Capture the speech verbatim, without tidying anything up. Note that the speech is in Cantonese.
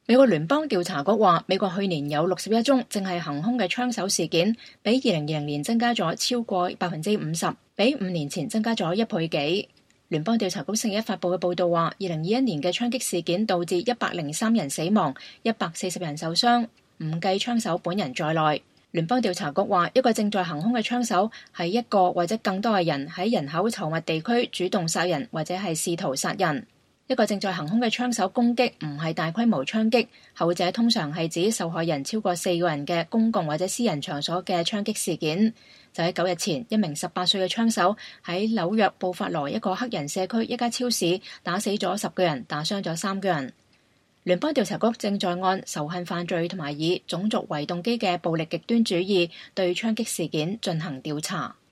美國聯邦調查局話，美國去年有六十一宗正係行兇嘅槍手事件，比二零二零年增加咗超過百分之五十，比五年前增加咗一倍幾。聯邦調查局星期一發佈嘅報道話，二零二一年嘅槍擊事件導致一百零三人死亡，一百四十人受傷，唔計槍手本人在內。聯邦調查局話，一個正在行兇嘅槍手係一個或者更多嘅人喺人口稠密地區主動殺人或者係試圖殺人。一個正在行兇嘅槍手攻擊唔係大規模槍擊，後者通常係指受害人超過四個人嘅公共或者私人場所嘅槍擊事件。就喺九日前，一名十八歲嘅槍手喺紐約布法羅一個黑人社區一家超市打死咗十個人，打傷咗三個人。聯邦調查局正在按仇恨犯罪同埋以種族為動機嘅暴力極端主義對槍擊事件進行調查。